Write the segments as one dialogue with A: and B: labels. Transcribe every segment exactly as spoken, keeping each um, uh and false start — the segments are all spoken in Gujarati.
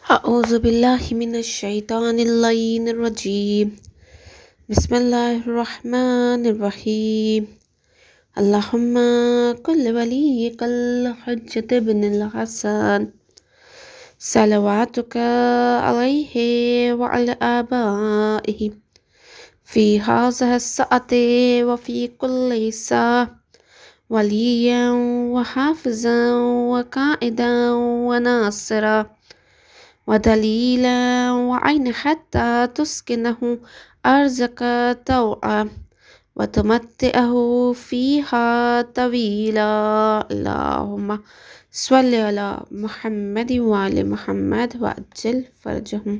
A: أعوذ بالله من الشيطان اللعين الرجيم بسم الله الرحمن الرحيم اللهم كل وليك الحجة بن الحسن صلواتك عليه وعلى آبائه في هذه الساعة وفي كل ساعة وليا وحافظا وقائدا وناصرا ودليلا وعين حتى تسكنه أرزك طوعا وتمتئه فيها طويلا اللهم صل على محمد وعلى محمد وأجل فرجهم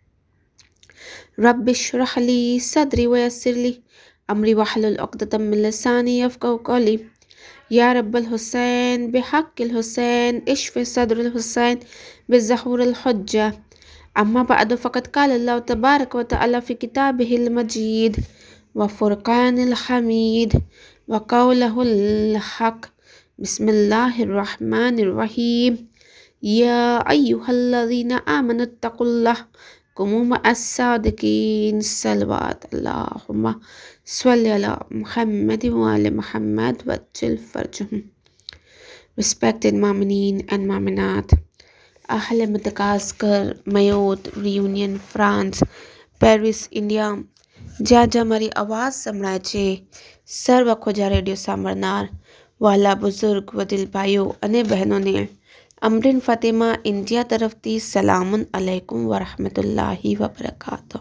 A: رب اشرح لي صدري ويسر لي أمري واحلل عقدة من لساني يفقهوا قولي يا رب الحسين بحق الحسين اشف صدر الحسين بالزهور الحجة. أما بعد فقد قال الله تبارك وتعالى في كتابه المجيد وفرقان الحميد وقوله الحق بسم الله الرحمن الرحيم يا أيها الذين آمنوا اتقوا الله كونوا مع الصادقين صلوات اللهم صل على محمد وعلى محمد وأجل فرجهم. Respected Ma'mineen and Ma'minat, Ahle Madagaskar, Mayotte, Reunion, France, Paris, India, જ્યાં જ્યાં મારી આવાજ સંભળાય છે સર્વ ખોજા રેડિયો સાંભળનાર વાલા બુઝુર્ગ વડીલ ભાઈઓ અને બહેનોને અમરીન ફાતિમા ઇન્ડિયા તરફથી સલામુન અલૈકુમ વરહમતુલ્લાહી વબરકાતુહ.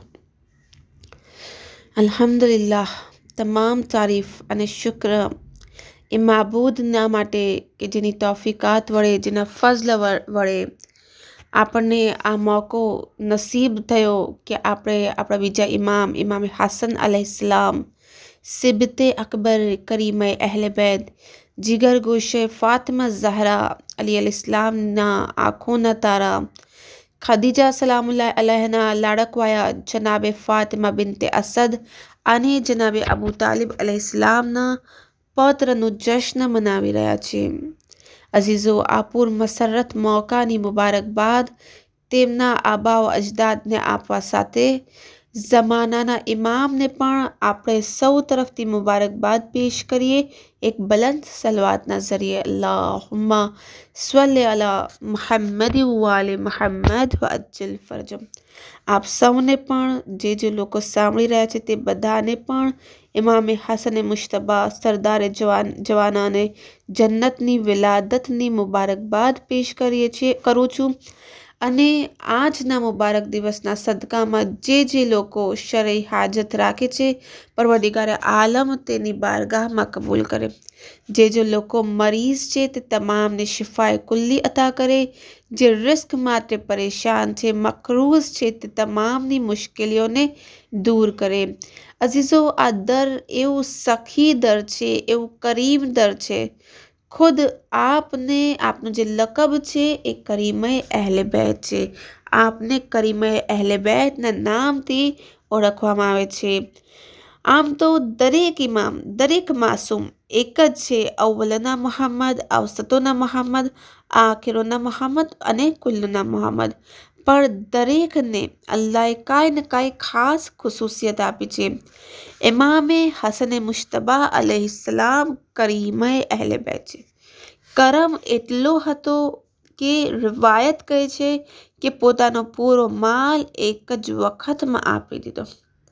A: અલ્હમ્દુલિલ્લાહ, તમામ તારીફ અને શુક્ર એ માબૂદના માટે કે જેની તૌફીકાત વડે, જેના ફઝલ વડે આપણને આ મોકો નસીબ થયો કે આપણે આપણા બીજા ઇમામ ઇમામ હાસન અલૈહિસ્સલામ સિબતે અકબર કરીમે અહલે બેત જીગર ગોશે ફાતિમા ઝહરા અલી અલૈહિસ્સલામના આંખોના તારા ખદીજા સલામુલ્લાહ અલૈહના લાડકવાયા જનાબે ફાતિમા બિનતે અસદ અને જનાબે અબુ તાલિબ અલૈહિસ્સલામના પૌત્રનું જશ્ન મનાવી રહ્યા છે. અઝીઝો, આ પૂર મસરત મોકાની મુબારકબાદ તેમના આબાઓ અજદાદને આપવા સાથે ઝમાનાના ઇમામને પણ આપણે સૌ તરફથી મુબારકબાદ પેશ કરીએ એક બલંદ સલવાતના ઝરીએ. અલ્લાહુમ્મા સ્વલ્લી અલા મુહમ્મદ વાલે મુહમ્મદ વ અજ્જલ ફરજમ. આપ સૌને પણ, જે જે લોકો સાંભળી રહ્યા છે તે બધાને પણ ઇમામે હસન મુશ્તબા સરદારે જવાન જવાનાને જન્નતની વિલાદતની મુબારકબાદ પેશ કરીએ છીએ કરું છું. અને આજના મુબારક દિવસના સદકામાં જે જે લોકો શરઈ હાજત રાખે છે પરવરદિગારે આલમ તેની બારગાહમાં કબૂલ કરે. જે જે લોકો મરીઝ છે તે તમામને શિફાએ કુલ્લી અતા કરે. જે રિસ્ક માટે પરેશાન છે, મકરૂઝ છે, તે તમામની મુશ્કેલીઓને દૂર કરે. અઝીઝો, આ દર એવું સખી દર છે, એવું કરીમ દર છે. ખુદ આપને આપનું જે લકબ છે એ કરીમે અહલે બેત છે. આપને કરીમે અહલે બેતના નામથી ઓળખવામાં આવે છે. આમ તો દરેક ઇમામ, દરેક માસૂમ એક જ છે. અવ્વલના મુહમ્મદ, અવસતોના મુહમ્મદ, આખિરોના મુહમ્મદ અને કુલ્લુના મુહમ્મદ. પણ દરેકને અલ્લાહે કાંઈ ને કાંઈ ખાસ ખુસૂસિયત આપી છે. ઇમામે હસન મુશ્તબા અલૈહિસ્સલામ કરીમે અહલે બેત છે. કરમ એટલો હતો કે રિવાયત કહે છે કે પોતાનો પૂરો માલ એક જ વખતમાં આપી દીધો.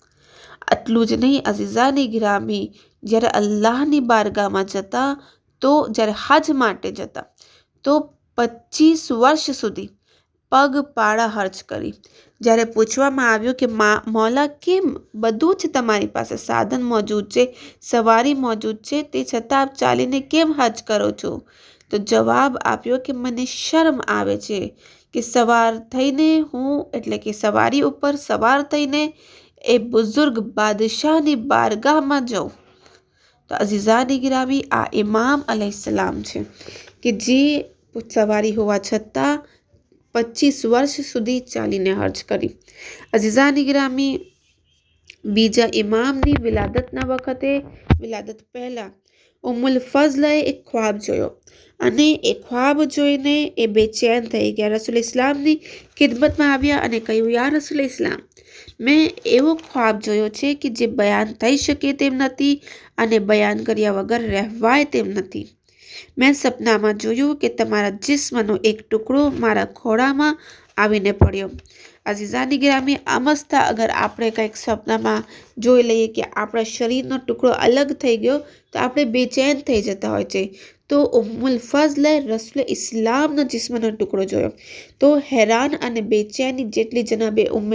A: આટલું જ નહીં, અઝીઝાની ગિરામી, જ્યારે અલ્લાહની બારગાહમાં જતા, તો જ્યારે હજ માટે જતા તો પચીસ વર્ષ સુધી પગપાળા હજ કરી. જ્યારે પૂછવામાં આવ્યું કે મૌલા, કેમ બધું જ તમારી પાસે સાધન મોજૂદ છે, સવારી મોજૂદ છે, તે છતાં આપ ચાલીને કેમ હજ કરો છો? તો જવાબ આપ્યો કે મને શરમ આવે છે કે સવાર થઈને હું એટલે કે સવારી ઉપર સવાર થઈને એ બુઝુર્ગ બાદશાહની બારગાહમાં જાઉં. તો અઝીઝાની ગિરામી, આ ઇમામ અલૈહિસ્સલામ છે કે જે સવારી હોવા છતાં પચીસ વર્ષ સુધી ચાલીને હજ કરી. અઝીઝાની ગિરામી, બીજા ઇમામની વિલાદતના વખતે, વિલાદત પહેલાં ઉમ્મુલ ફઝલએ એક ખ્વાબ જોયો અને એ ખ્વાબ જોઈને એ બેચેન થઈ ગયા. રસૂલ ઇસ્લામની ખિદમતમાં આવ્યા અને કહ્યું, યા રસૂલ ઇસ્લામ, મેં એવો ખ્વાબ જોયો છે કે જે બયાન થઈ શકે તેમ નથી અને બયાન કર્યા વગર રહેવાય તેમ નથી. મેં સપનામાં જોયું કે તમારા જિસ્મનો એક ટુકડો મારા ખોળામાં આવીને પડ્યો. અઝીઝાની ગિરામી, આમસ્તા અગર આપણે કંઈક સપનામાં જોઈ લઈએ કે આપણા શરીરનો ટુકડો અલગ થઈ ગયો તો આપણે બેચેન થઈ જતા હોય છે. તો ઉમ્મુલ ફઝલે રસૂલ ઇસ્લામનો જિસ્મનો ટુકડો જોયો તો હેરાન અને બેચેની જેટલી જનાબે ઉમ્મે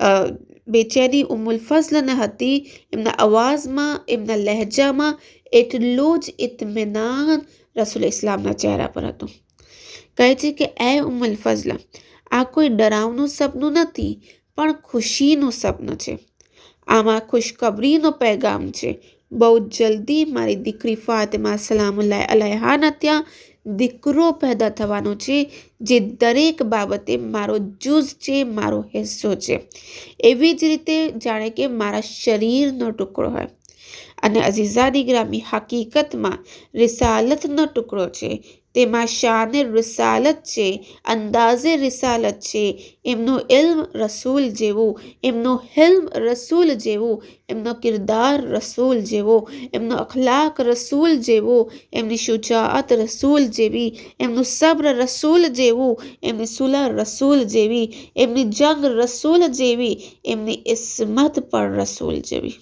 A: બેચેની ઉમ્મુલ ફઝલને હતી, એમના અવાજમાં, એમના લહેજામાં એટલું જ ઇત્મીનાન રસૂલ ઇસ્લામના ચહેરા પર હતું. કહે છે કે એ ઉમ્મુલ ફઝલ, આ કોઈ ડરાવનું સપનું નથી પણ ખુશીનું સપનું છે. આમાં ખુશખબરીનો પેગામ છે. બહુ જલ્દી મારી દીકરી ફાતિમા સલામુલ્લાહ અલૈહાના ત્યાં દીકરો પેદા થવાનો છે જે દરેક બાબતે મારો જુઝ છે, મારો હિસ્સો છે. એવી જ રીતે જાણે કે મારા શરીરનો ટુકડો હોય. અને અઝીઝાની ગ્રામી, હકીકતમાં રિસાલતનો ટુકડો છે. તેમાં શાન રિસાલત છે, અંદાઝે રિસાલત છે. એમનું ઇલ્મ રસૂલ જેવું, એમનું હિલ્મ રસૂલ જેવું, એમનો કિરદાર રસૂલ જેવો, એમનો અખલાક રસૂલ જેવો, એમની શુજાઅત રસૂલ જેવી, એમનું સબ્ર રસૂલ જેવું, એમની સુલહ રસૂલ જેવી, એમની જંગ રસૂલ જેવી, એમની ઇસ્મત પણ રસૂલ જેવી.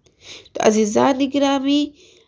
A: તો અઝીઝાની ગિરામી,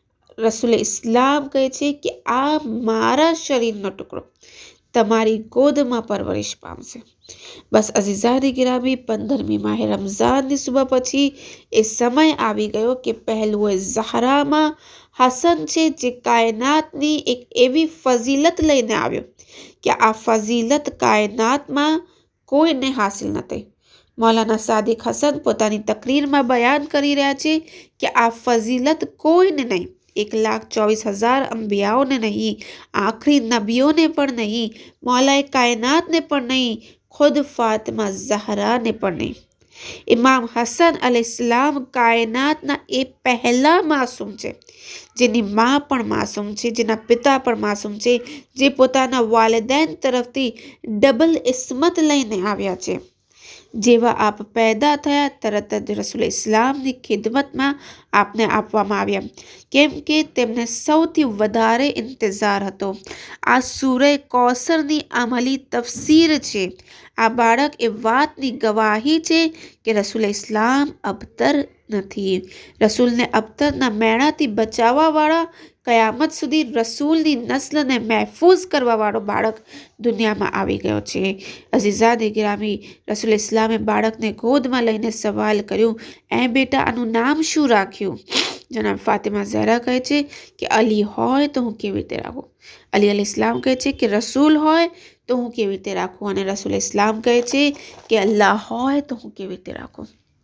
A: રસૂલ ઇસ્લામ કહે છે કે આ મારા શરીરનો ટુકડો તમારી ગોદમાં પરવરિશ પામશે. બસ અઝીઝાની ગિરામી, પંદરમી માહે રમઝાનની સુબહ પછી એ સમય આવી ગયો કે પહેલું ઝહરામાં હસન છે જે કાયનાતની એક એવી ફઝીલત લઈને આવ્યો કે આ ફઝીલત કાયનાતમાં કોઈને હાસિલ નથી. મૌલાના સાદિક હસન પોતાની તકરીરમાં બયાન કરી રહ્યા છે કે આ ફઝીલત કોઈને નહીં, એક લાખ ચોવીસ હજાર અંબિયાઓને નહીં, આખરી નબીઓને પણ નહીં, મૌલાએ કાયનાતને પણ નહીં, ખુદ ફાતિમા ઝહરાને પણ નહીં. ઇમામ હસન અલૈહિસ્સલામ કાયનાતના એ પહેલા માસૂમ છે જેની મા પણ માસૂમ છે, જેના પિતા પણ માસૂમ છે, જે પોતાના વાલિदैन તરફથી ડબલ ઇસ્મત લઈને આવ્યા છે. જેવા આપ પેદા થયા તરત જ રસૂલ ઇસ્લામની ખિદમતમાં આપને આપવામાં આવ્યા, કેમ કે તેમને સૌથી વધારે ઇંતજાર હતો. આ સૂરે કૌસરની અમલી તફસીર છે. આ બાળક એ વાતની ગવાહી છે કે રસૂલ ઇસ્લામ અબતર નથી. રસૂલને અબતરના મેણાથી બચાવવાવાળા, કયામત સુધી રસૂલની નસ્લને મહેફૂઝ કરવાવાળો બાળક દુનિયામાં આવી ગયો છે. અઝીઝાને ગિરામી, રસૂલ ઇસ્લામે બાળકને ગોદમાં લઈને સવાલ કર્યું, એ બેટા, આનું નામ શું રાખ્યું? જનાબ ફાતિમા ઝહરા કહે છે કે અલી હોય તો હું કેવી રીતે રાખું? અલી અલી ઇસ્લામ કહે છે કે રસૂલ હોય તો હું કેવી રીતે રાખું? અને રસૂલ ઇસ્લામ કહે છે કે અલ્લાહ હોય તો હું કેવી રીતે રાખું?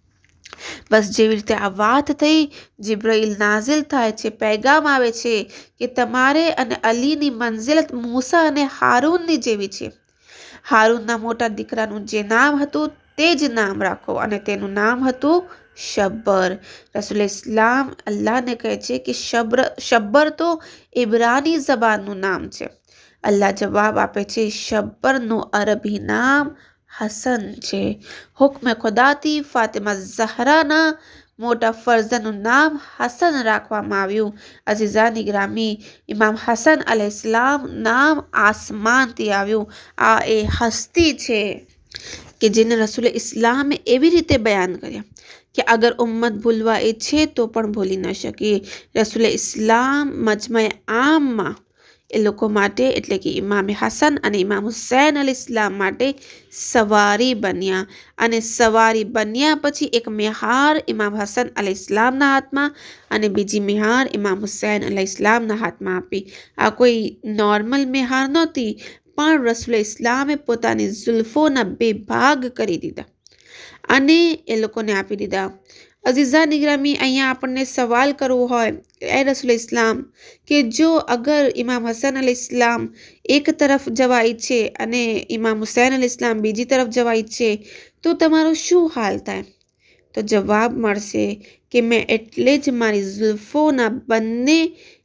A: બસ જેવી રીતે આ વાત થઈ, જિબ્રાઈલ નાઝિલ થાય છે, પેગામ આવે છે કે તમારે અને અલીની મંઝિલત મૂસા અને હારૂનની જેવી છે. હારૂનના મોટા દીકરાનું જે નામ હતું તે જ નામ રાખો અને તેનું નામ હતું શબ્બર. રસૂલ ઇસ્લામ અલ્લાહને કહે છે કે શબ્ર શબ્બર તો ઇબ્રાની ઝબાનનું નામ છે. અલ્લાહ જવાબ આપે છે, શબ્બરનું અરબી નામ હસન છે. હુક્મ ખુદાથી ફાતિમા ઝહરાના મોટા ફરઝનનું નામ હસન રાખવામાં આવ્યું. અઝીઝાની ગ્રામી, ઇમામ હસન અલૈહિસ્સલામ નામ આસમાનથી આવ્યું. આ એ હસ્તી છે કે જેને રસૂલ ઇસ્લામે એવી રીતે બયાન કર્યા કે અગર ઉમ્મત ભૂલવા ઈચ્છે તો પણ ભૂલી ન શકે. રસૂલ ઇસ્લામ મજમા આમમાં એ લોકો માટે, એટલે કે ઇમામ હસન અને ઇમામ હુસૈન અલ ઇસ્લામ માટે સવારી બન્યા. અને સવારી બન્યા પછી એક મેહાર ઇમામ હસન અલ ઇસ્લામના હાથમાં અને બીજી મેહાર ઇમામ હુસૈન અલ ઇસ્લામના હાથમાં આપી. આ કોઈ નોર્મલ મેહાર નહોતી, પણ રસૂલ ઇસ્લામે પોતાની ઝુલ્ફોના બે ભાગ કરી દીધા અને એ લોકોને આપી દીધા. અઝીઝાની ગ્રામી, અહીંયા આપણને સવાલ કરવો હોય, એ રસૂલ ઇસ્લામ, કે જો અગર ઇમામ હસન અલ ઇસ્લામ એક તરફ જવા ઈચ્છે અને ઇમામ હુસૈન અલ ઇસ્લામ બીજી તરફ જવા ઈચ્છે તો તમારો શું હાલ થાય? તો જવાબ મળશે કે મેં એટલે જ મારી ઝુલ્ફોના બંને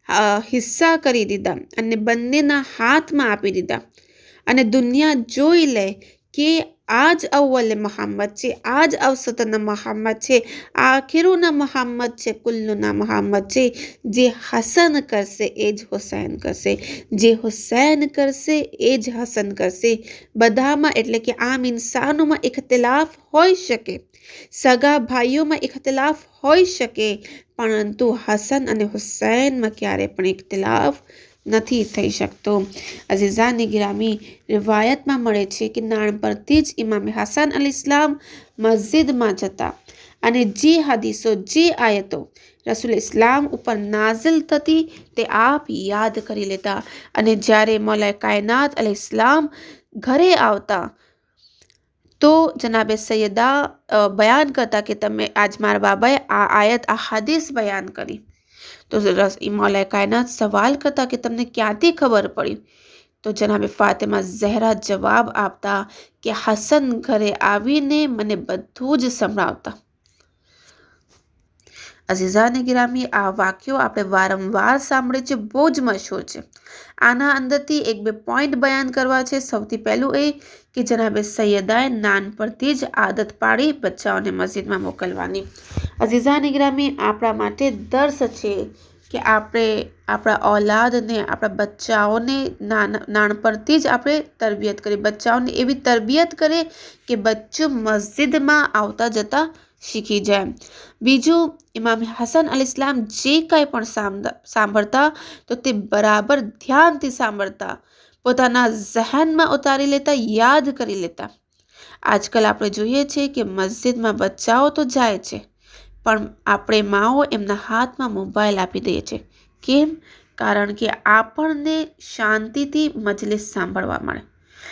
A: હિસ્સા કરી દીધા અને બંનેના હાથમાં આપી દીધા અને દુનિયા જોઈ લે કે આ જ અવ્વલ મોહમ્મદ છે, આ જ અવસતના મોહમ્મદ છે, આખિરુના મોહમ્મદ છે, કુલ્લુના મોહમ્મદ છે. જે હસન કરશે એ જ હુસૈન કરશે, જે હુસૈન કરશે એ જ હસન કરશે. બધામાં એટલે કે આમ ઇન્સાનોમાં ઇખ્તિલાફ હોઈ શકે, સગા ભાઈઓમાં ઇખ્તિલાફ હોઈ શકે, પરંતુ હસન અને હુસૈનમાં ક્યારે પણ ઇખ્તિલાફ નથી થઈ શકતો. અઝીઝાની ગિરામી, રિવાયતમાં મળે છે કે નાનપણથી જ ઇમામે હસન અલ ઇસ્લામ મસ્જિદમાં જતા અને જે હદીસો, જે આયતો રસૂલ ઇસ્લામ ઉપર નાઝિલ થતી તે આપ યાદ કરી લેતા અને જ્યારે મૌલા કાયનાત અલ ઇસ્લામ ઘરે આવતા તો જનાબે સૈયદા બયાન કરતા કે તમે આજ મારા બાબાએ આ આયત, આ હદીસ બયાન કરી. તો મૌલા કાયનાત સવાલ કરતા કે તમને ક્યાંથી ખબર પડી? તો જનાબે ફાતિમા ઝહરા જવાબ આપતા કે હસન ઘરે આવીને મને બધું જ સંભળાવતા. અઝીઝાને ગિરામી, આ વાક્યો આપણે વારંવાર સાંભળે છે, બહુ જ મશહૂર છે. આના અંદરથી એક બે પોઈન્ટ બયાન કરવા છે. સૌથી પહેલું એ કે જનાબે સૈયદાએ નાનપણથી જ આદત પાડી બચ્ચાઓને મસ્જિદમાં મોકલવાની. અઝીઝાને ગિરામી, આપણા માટે દર્સ છે કે આપણે આપણા ઔલાદને, આપણા બચ્ચાઓને નાન નાનપણથી જ આપણે તરબિયત કરીએ, બચ્ચાઓને એવી તરબિયત કરીએ કે બચ્ચું મસ્જિદમાં આવતા જતા શીખી જાય. બીજું, ઇમામ હસન અલ ઇસ્લામ જે કંઈ પણ સાંભળતા તો તે બરાબર ધ્યાનથી સાંભળતા, પોતાના ઝહનમાં ઉતારી લેતા, યાદ કરી લેતા. આજકાલ આપણે જોઈએ છીએ કે મસ્જિદમાં બચ્ચાઓ તો જાય છે, પણ આપણે માઓ એમના હાથમાં મોબાઈલ આપી દઈએ છીએ. કેમ? કારણ કે આપણને શાંતિથી મજલિસ સાંભળવા મળે.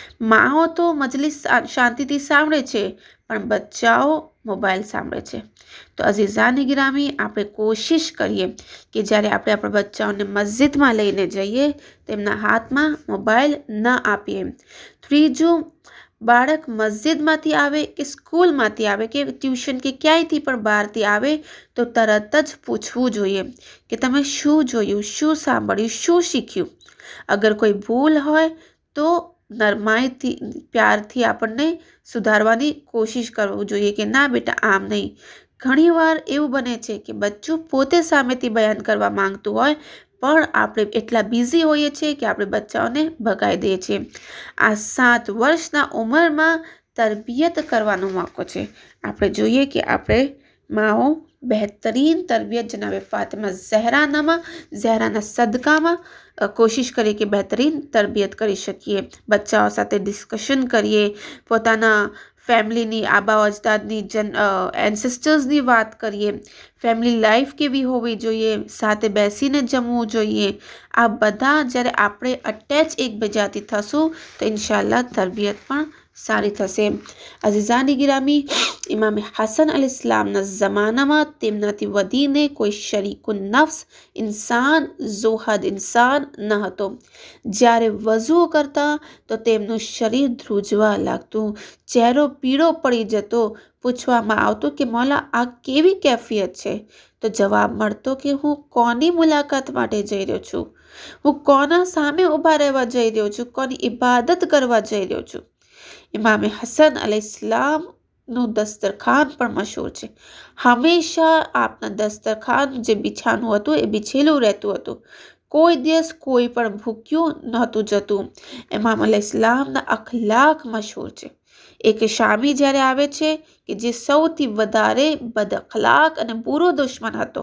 A: માઓ તો મજલિસ શાંતિથી સાંભળે છે, પણ બચ્ચાઓ મોબાઈલ સાંભળે છે. તો અઝીઝાની ગિરામી, આપણે કોશિશ કરીએ કે જ્યારે આપણે આપણા બચ્ચાઓને મસ્જિદમાં લઈને જઈએ તેમના હાથમાં મોબાઈલ ન આપીએ. ત્રીજું, બાળક મસ્જિદમાંથી આવે કે સ્કૂલમાંથી આવે કે ટ્યુશન કે ક્યાંયથી પણ બહારથી આવે તો તરત જ પૂછવું જોઈએ કે તમે શું જોયું, શું સાંભળ્યું, શું શીખ્યું. અગર કોઈ ભૂલ હોય તો નરમાઈથી, પ્યારથી આપણને સુધારવાની કોશિશ કરવું જોઈએ કે ના બેટા આમ નહીં. ઘણીવાર એવું બને છે કે બચ્ચું પોતે સામેથી બયાન કરવા માંગતું હોય, પણ આપણે એટલા બિઝી હોઈએ છીએ કે આપણે બચ્ચાઓને ભગાઈ દઈએ છીએ. આ સાત વર્ષના ઉંમરમાં તરબિયત કરવાનો મોકો છે. આપણે જોઈએ કે આપણે માઓ બહેતરીન તરબિયત જનાબે ફાતિમા ઝહરાનામાં, ઝહરાના સદકામાં કોશિશ કરીએ કે બહેતરીન તરબિયત કરી શકીએ. બચ્ચાઓ સાથે ડિસ્કશન કરીએ, પોતાના ફેમિલીની, આબા અજદાદની, જન એન્સેસ્ટર્સની વાત કરીએ. ફેમિલી લાઈફ કેવી હોવી જોઈએ, સાથે બેસીને જમવું જોઈએ. આ બધા જ્યારે આપણે અટેચ એકબીજાથી થશું તો ઇન્શાલ્લાહ તરબિયત પણ સારી થશે. અઝીઝાની ગિરામી, ઇમામ હસન અલ ઇસ્લામના જમાનામાં તેમનાથી વધીને કોઈ શરીકુન નફ્સ ઇન્સાન, ઝોહદ ઇન્સાન ન હતો. જ્યારે વઝૂ કરતા તો તેમનું શરીર ધ્રુજવા લાગતું, ચહેરો પીળો પડી જતો. પૂછવામાં આવતું કે મૌલા આ કેવી કેફિયત છે? તો જવાબ મળતો કે હું કોની મુલાકાત માટે જઈ રહ્યો છું, હું કોના સામે ઊભા રહેવા જઈ રહ્યો છું, કોની ઇબાદત કરવા જઈ રહ્યો છું. ઇમામ હસન અલ ઇસ્લામનું દસ્તરખાન પણ મશહૂર છે. હંમેશા આપના દસ્તરખાન જે બિછાનું હતું એ બિછેલું રહેતું હતું. કોઈ દિવસ કોઈ પણ ભૂખ્યું નહોતું જતું. ઇમામ અલ ઇસ્લામના અખલાક મશહૂર છે. એક શામી જ્યારે આવે છે કે જે સૌથી વધારે બદ અખલાક અને બુરો દુશ્મન હતો,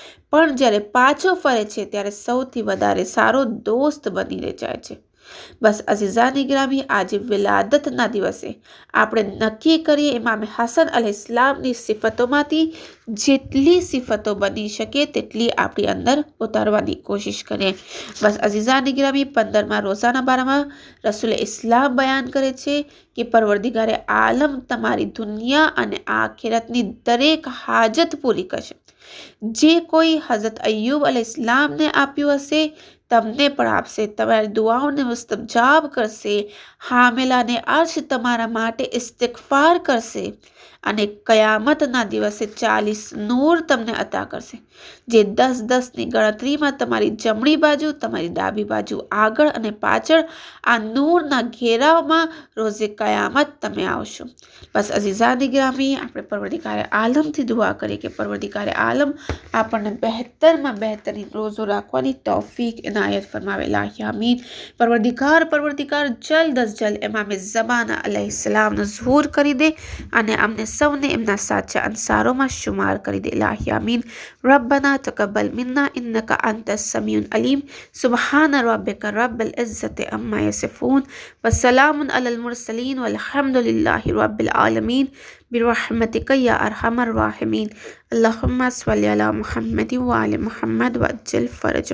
A: પણ જ્યારે પાછો ફરે છે ત્યારે સૌથી વધારે સારો દોસ્ત બનીને જાય છે. બસ અઝીઝાની ગિરામી, આજે વિલાદતના દિવસે આપણે નક્કી કરીએ ઇમામ હસન અલ ઇસ્લામની સિફતોમાંથી જેટલી સિફતો બની શકે તેટલી આપણી અંદર ઉતારવાની કોશિશ કરીએ. બસ અઝીઝાની ગિરામી, પંદરમાં રોઝાના બારામાં રસૂલ ઇસ્લામ બયાન કરે છે કે પરવરદિગારે આલમ તમારી દુનિયા અને આખિરતની દરેક હાજત પૂરી કરશે. જે કોઈ હઝરત અય્યુબ અલ ઇસ્લામને આપ્યું હશે તમને પણ આપશે, તમારી દુઆઓને મુસ્તજાબ કરશે. હામેલાને અર્શ તમારા માટે ઇસ્તિગફાર કરશે અને કયામતના દિવસે ચાલીસ નૂર તમને અતા કરશે, જે દસ દસની ગણતરીમાં તમારી જમણી બાજુ, તમારી ડાબી બાજુ, આગળ અને પાછળ આ નૂરના ઘેરાવમાં રોઝે કયામત તમે આવશો. બસ અઝીઝાની ગ્રામી, આપણે પરવરદિગારે આલમથી દુઆ કરીએ કે પરવરદિગારે આલમ આપણને બહેતરમાં બહેતરીન રોઝો રાખવાની તૌફીક ઇનાયત ફરમાવે. લાહી આમીન. પરવરદિગાર પરવરદિગાર જલ્દ અજ જલ્દ ઇમામ ઝમાના અલૈહિસ્સલામનો ઝહૂર કરી દે અને અમને સૌને એમના સાચા અંસારોમાં શુમાર કરી દે. લાહી આમીન. રબ્બના તકબ્બલ મિન્ના ઇન્નકા અંતસ સમીઉન અલીમ. સુબહાન રબ્બિકા રબ્બિલ ઇઝ્ઝતિ અમ્મા યસિફૂન व सलामुन अलल मुरसलीन वल्हम्दुलिल्लाहि रब्बिल आलमीन बिरहमतिक या अरहमर राहिमीन. अल्लाहुम्मा सल्लि अला मुहम्मद व आलि मुहम्मद वअज्जिल फरजहुम.